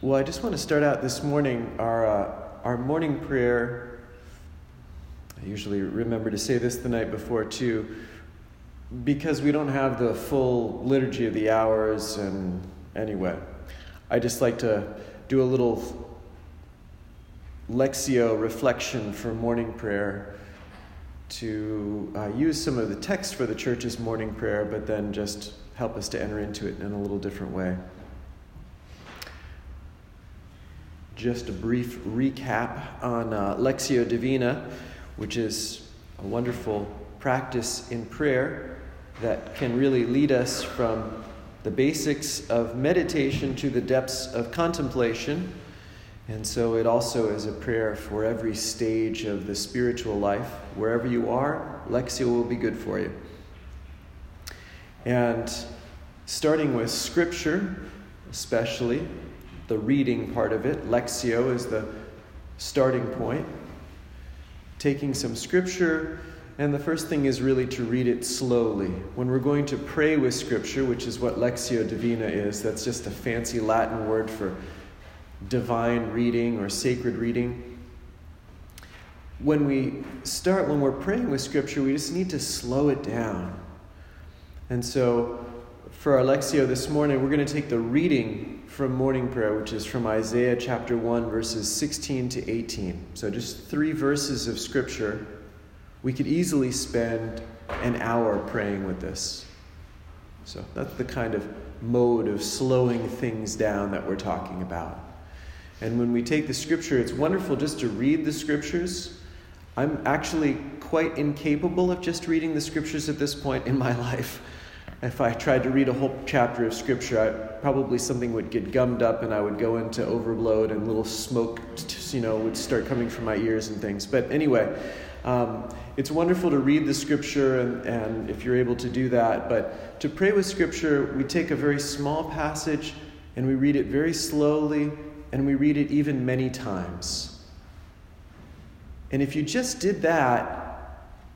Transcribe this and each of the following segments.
Well, I just want to start out this morning, our morning prayer. I usually remember to say this the night before too, because we don't have the full liturgy of the hours, and anyway, I just like to do a little Lectio reflection for morning prayer to use some of the text for the church's morning prayer, but then just help us to enter into it in a little different way. Just a brief recap on Lectio Divina, which is a wonderful practice in prayer that can really lead us from the basics of meditation to the depths of contemplation. And so it also is a prayer for every stage of the spiritual life. Wherever you are, Lectio will be good for you. And starting with Scripture, especially the reading part of it, Lectio is the starting point. Taking some Scripture, and the first thing is really to read it slowly. When we're going to pray with Scripture, which is what Lectio Divina is, that's just a fancy Latin word for divine reading or sacred reading. When we're praying with Scripture, we just need to slow it down. And so for our Lectio this morning, we're going to take the reading from morning prayer, which is from Isaiah chapter 1, verses 16 to 18. So just 3 verses of Scripture. We could easily spend an hour praying with this. So that's the kind of mode of slowing things down that we're talking about. And when we take the Scripture, it's wonderful just to read the Scriptures. I'm actually quite incapable of just reading the Scriptures at this point in my life. If I tried to read a whole chapter of Scripture, probably something would get gummed up and I would go into overload and little smoke, would start coming from my ears and things. But anyway, it's wonderful to read the Scripture and if you're able to do that. But to pray with Scripture, we take a very small passage and we read it very slowly, and we read it even many times. And if you just did that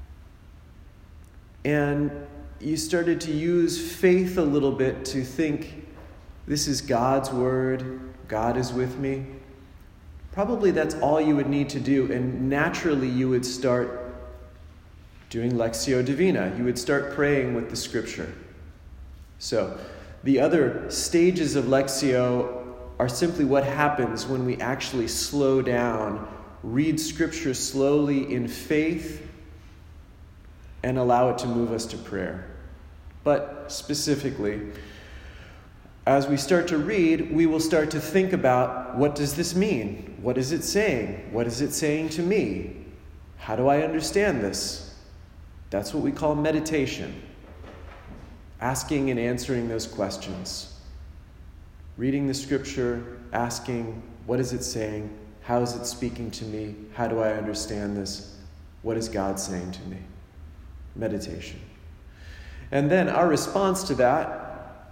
and you started to use faith a little bit to think, this is God's word, God is with me, probably that's all you would need to do, and naturally you would start doing Lectio Divina. You would start praying with the Scripture. So the other stages of Lectio are simply what happens when we actually slow down, read Scripture slowly in faith, and allow it to move us to prayer. But specifically, as we start to read, we will start to think about, what does this mean? What is it saying? What is it saying to me? How do I understand this? That's what we call meditation. Asking and answering those questions. Reading the Scripture, asking, what is it saying? How is it speaking to me? How do I understand this? What is God saying to me? Meditation. And then our response to that,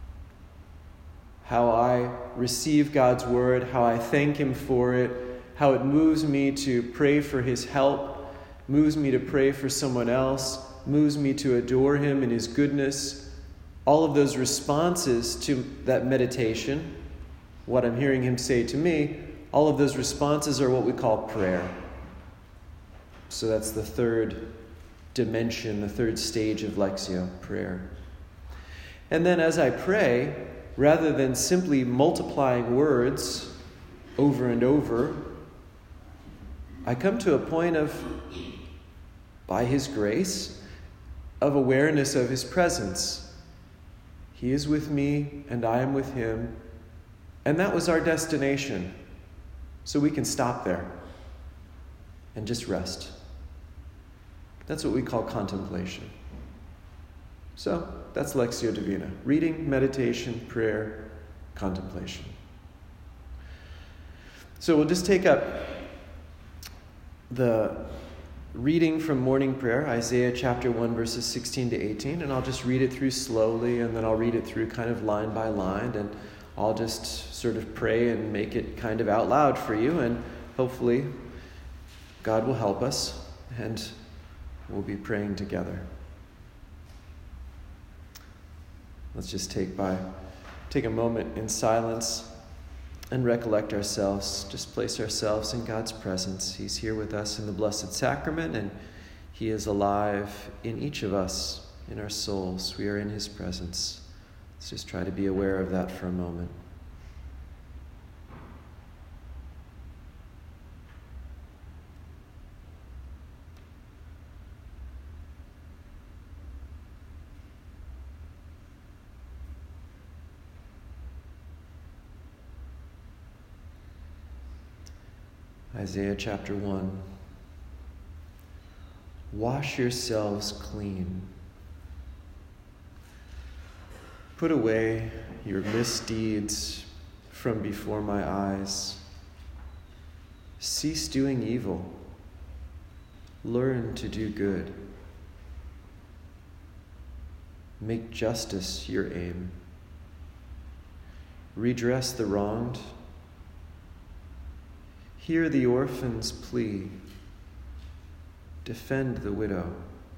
how I receive God's word, how I thank Him for it, how it moves me to pray for His help, moves me to pray for someone else, moves me to adore Him in His goodness. All of those responses to that meditation, what I'm hearing Him say to me, all of those responses are what we call prayer. So that's the third dimension, the third stage of Lectio, prayer. And then as I pray, rather than simply multiplying words over and over, I come to a point of, by His grace, of awareness of His presence. He is with me and I am with Him. And that was our destination. So we can stop there and just rest. That's what we call contemplation. So that's Lectio Divina. Reading, meditation, prayer, contemplation. So we'll just take up the reading from morning prayer, Isaiah chapter 1, verses 16 to 18, and I'll just read it through slowly, and then I'll read it through kind of line by line, and I'll just sort of pray and make it kind of out loud for you, and hopefully God will help us, and we'll be praying together. Let's just take a moment in silence and recollect ourselves, just place ourselves in God's presence. He's here with us in the Blessed Sacrament, and He is alive in each of us, in our souls. We are in His presence. Let's just try to be aware of that for a moment. Isaiah chapter 1. Wash yourselves clean. Put away your misdeeds from before my eyes. Cease doing evil. Learn to do good. Make justice your aim. Redress the wronged. Hear the orphan's plea. Defend the widow.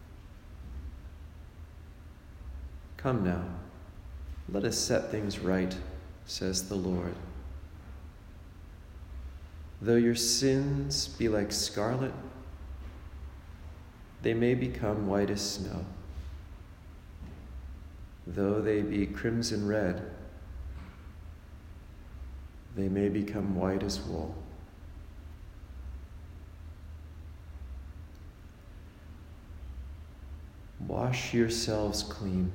Come now, let us set things right, says the Lord. Though your sins be like scarlet, they may become white as snow. Though they be crimson red, they may become white as wool. Wash yourselves clean.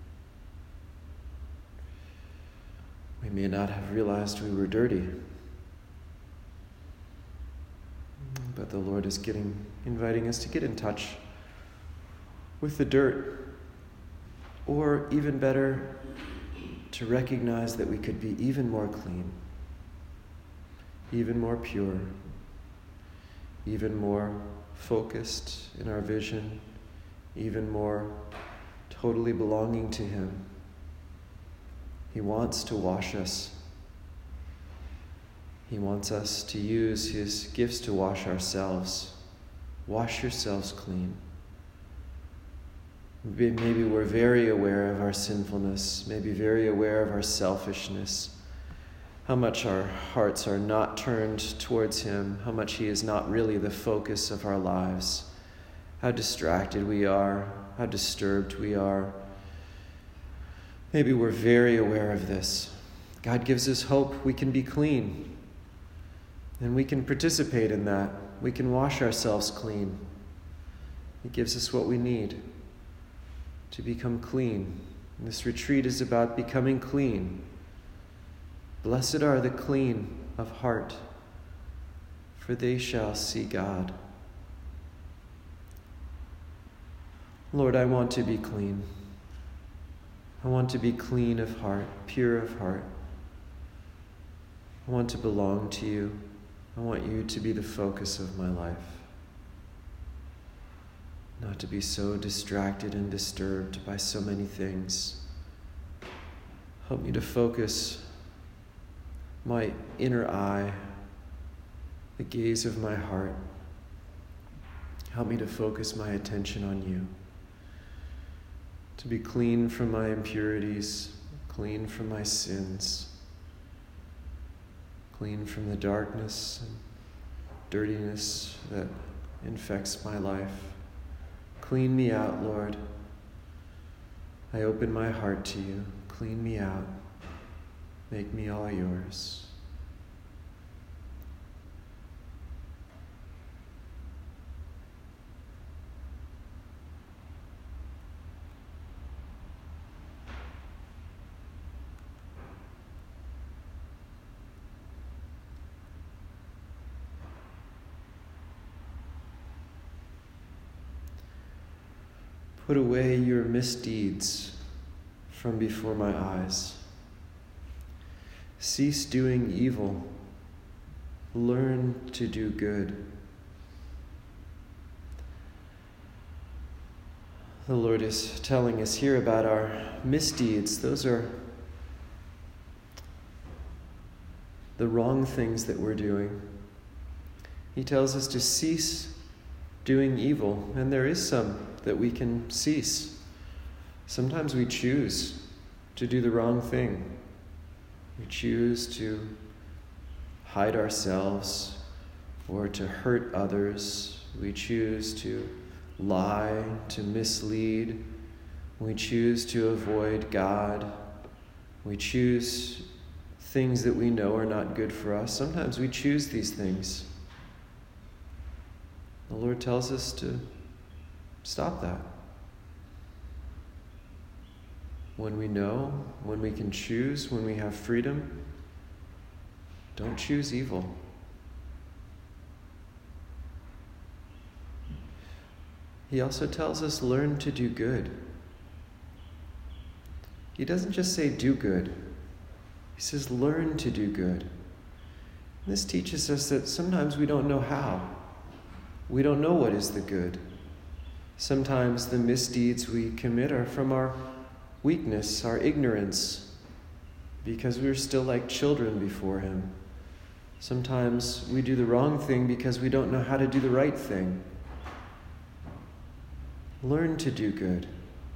We may not have realized we were dirty, but the Lord is inviting us to get in touch with the dirt, or even better, to recognize that we could be even more clean, even more pure, even more focused in our vision, even more totally belonging to Him. He wants to wash us. He wants us to use His gifts to wash ourselves. Wash yourselves clean. Maybe we're very aware of our sinfulness, maybe very aware of our selfishness, how much our hearts are not turned towards Him, how much He is not really the focus of our lives. How distracted we are, how disturbed we are. Maybe we're very aware of this. God gives us hope we can be clean, and we can participate in that. We can wash ourselves clean. He gives us what we need to become clean. And this retreat is about becoming clean. Blessed are the clean of heart, for they shall see God. Lord, I want to be clean. I want to be clean of heart, pure of heart. I want to belong to You. I want You to be the focus of my life. Not to be so distracted and disturbed by so many things. Help me to focus my inner eye, the gaze of my heart. Help me to focus my attention on You. To be clean from my impurities, clean from my sins, clean from the darkness and dirtiness that infects my life. Clean me out, Lord. I open my heart to You. Clean me out. Make me all Yours. Put away your misdeeds from before my eyes. Cease doing evil. Learn to do good. The Lord is telling us here about our misdeeds. Those are the wrong things that we're doing. He tells us to cease doing evil, and there is some that we can cease. Sometimes we choose to do the wrong thing. We choose to hide ourselves or to hurt others. We choose to lie, to mislead. We choose to avoid God. We choose things that we know are not good for us. Sometimes we choose these things. The Lord tells us to stop that. When we know, when we can choose, when we have freedom, don't choose evil. He also tells us, learn to do good. He doesn't just say do good. He says learn to do good. This teaches us that sometimes we don't know how. We don't know what is the good. Sometimes the misdeeds we commit are from our weakness, our ignorance, because we're still like children before Him. Sometimes we do the wrong thing because we don't know how to do the right thing. Learn to do good.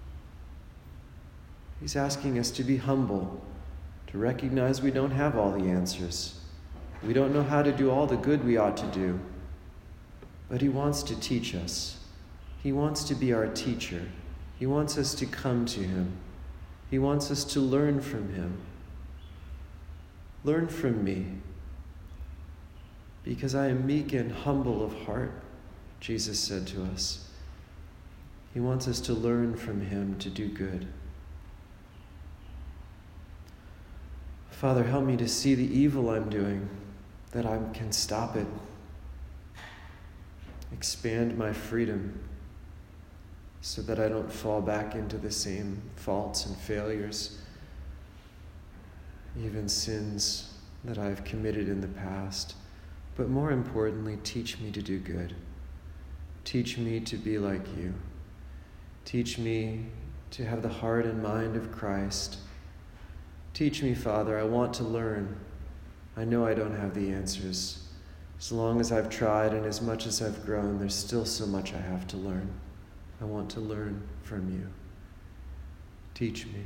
He's asking us to be humble, to recognize we don't have all the answers. We don't know how to do all the good we ought to do. But He wants to teach us. He wants to be our teacher. He wants us to come to Him. He wants us to learn from Him. Learn from me, because I am meek and humble of heart, Jesus said to us. He wants us to learn from Him to do good. Father, help me to see the evil I'm doing, that I can stop it. Expand my freedom so that I don't fall back into the same faults and failures, even sins that I've committed in the past. But more importantly, teach me to do good. Teach me to be like You. Teach me to have the heart and mind of Christ. Teach me, Father, I want to learn. I know I don't have the answers. As long as I've tried and as much as I've grown, there's still so much I have to learn. I want to learn from You. Teach me.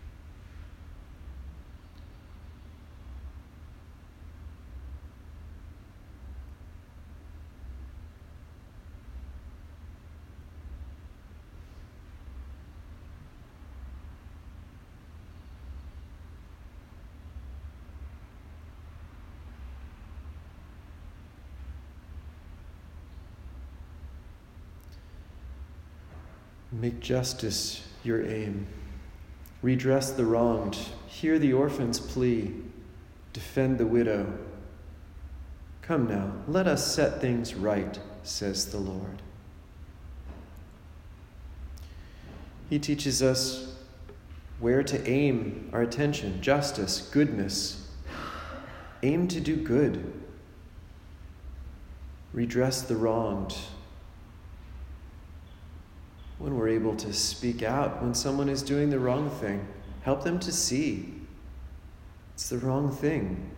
Make justice Your aim. Redress the wronged. Hear the orphan's plea. Defend the widow. Come now, let us set things right, says the Lord. He teaches us where to aim our attention: justice, goodness. Aim to do good. Redress the wronged. When we're able to speak out when someone is doing the wrong thing, help them to see it's the wrong thing.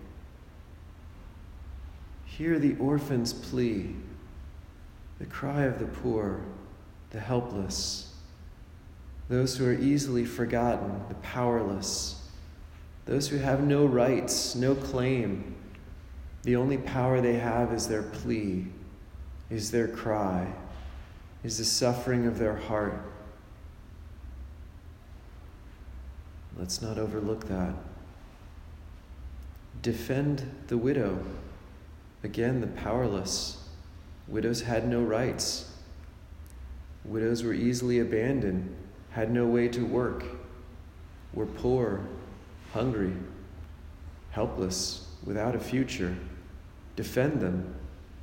Hear the orphan's plea, the cry of the poor, the helpless, those who are easily forgotten, the powerless, those who have no rights, no claim. The only power they have is their plea, is their cry, is the suffering of their heart. Let's not overlook that. Defend the widow. Again, the powerless. Widows had no rights. Widows were easily abandoned, had no way to work, were poor, hungry, helpless, without a future. Defend them.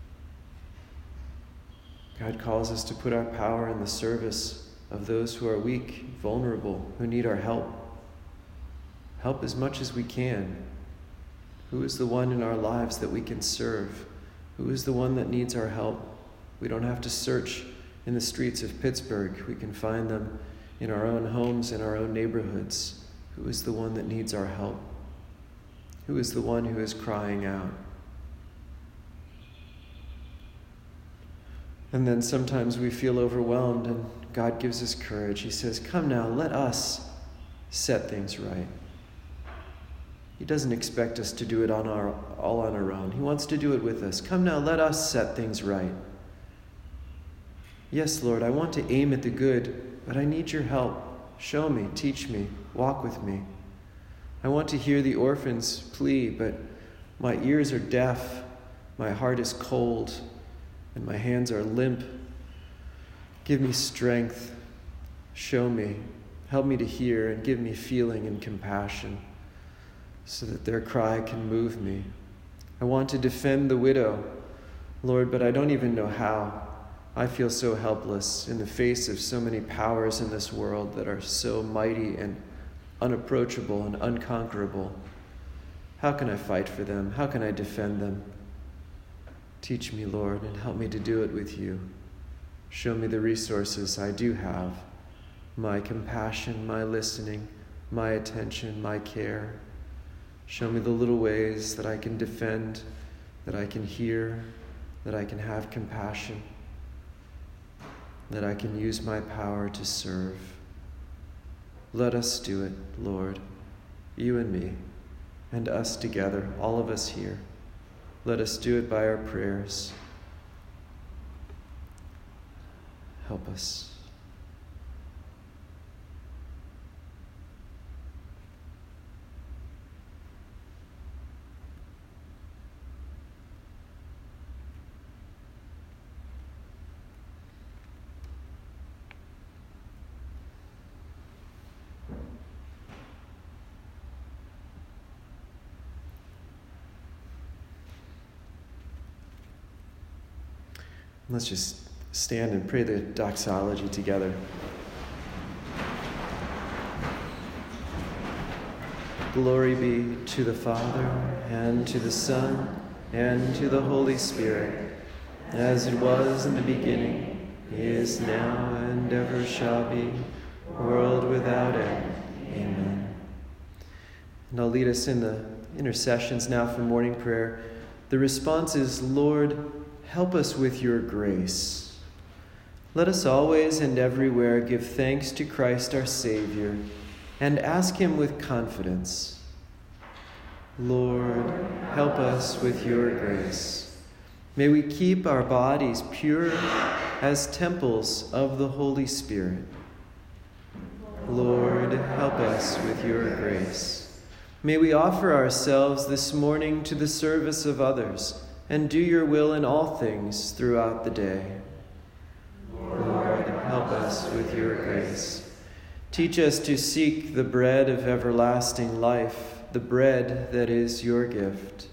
God calls us to put our power in the service of those who are weak, vulnerable, who need our help. Help as much as we can. Who is the one in our lives that we can serve? Who is the one that needs our help? We don't have to search in the streets of Pittsburgh. We can find them in our own homes, in our own neighborhoods. Who is the one that needs our help? Who is the one who is crying out? And then sometimes we feel overwhelmed, and God gives us courage. He says, come now, let us set things right. He doesn't expect us to do it all on our own. He wants to do it with us. Come now, let us set things right. Yes, Lord, I want to aim at the good, but I need your help. Show me, teach me, walk with me. I want to hear the orphans plea, but my ears are deaf, my heart is cold, and my hands are limp. Give me strength. Show me. Help me to hear and give me feeling and compassion so that their cry can move me. I want to defend the widow, Lord, but I don't even know how. I feel so helpless in the face of so many powers in this world that are so mighty and unapproachable and unconquerable. How can I fight for them? How can I defend them? Teach me, Lord, and help me to do it with you. Show me the resources I do have, my compassion, my listening, my attention, my care. Show me the little ways that I can defend, that I can hear, that I can have compassion, that I can use my power to serve. Let us do it, Lord, you and me, and us together, all of us here. Let us do it by our prayers. Help us. Let's just stand and pray the doxology together. Glory be to the Father, and to the Son, and to the Holy Spirit, as it was in the beginning, is now, and ever shall be, world without end. Amen. And I'll lead us in the intercessions now for morning prayer. The response is, Lord, help us with your grace. Let us always and everywhere give thanks to Christ our Savior and ask him with confidence. Lord, help us with your grace. May we keep our bodies pure as temples of the Holy Spirit. Lord, help us with your grace. May we offer ourselves this morning to the service of others and do your will in all things throughout the day. Lord, help us with your grace. Teach us to seek the bread of everlasting life, the bread that is your gift.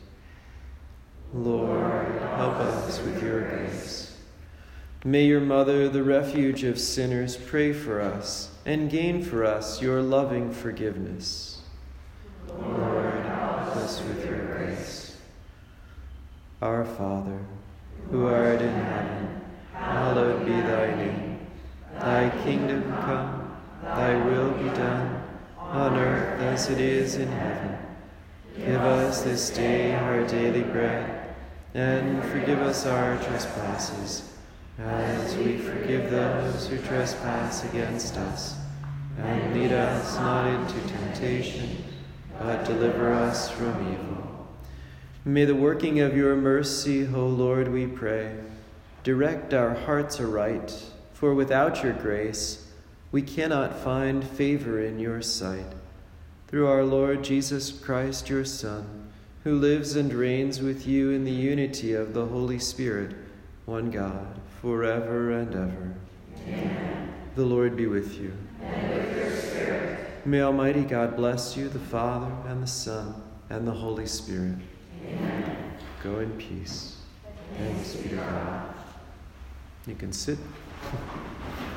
Lord, help us with your grace. May your mother, the refuge of sinners, pray for us and gain for us your loving forgiveness. Lord, help us with your grace. Our Father, who art in heaven, hallowed be thy name. Thy kingdom come, thy will be done, on earth as it is in heaven. Give us this day our daily bread, and forgive us our trespasses, as we forgive those who trespass against us. And lead us not into temptation, but deliver us from evil. May the working of your mercy, O Lord, we pray, direct our hearts aright, for without your grace, we cannot find favor in your sight. Through our Lord Jesus Christ, your Son, who lives and reigns with you in the unity of the Holy Spirit, one God, forever and ever. Amen. The Lord be with you. And with your spirit. May Almighty God bless you, the Father, and the Son, and the Holy Spirit. Amen. Go in peace. Thanks be to God. You can sit.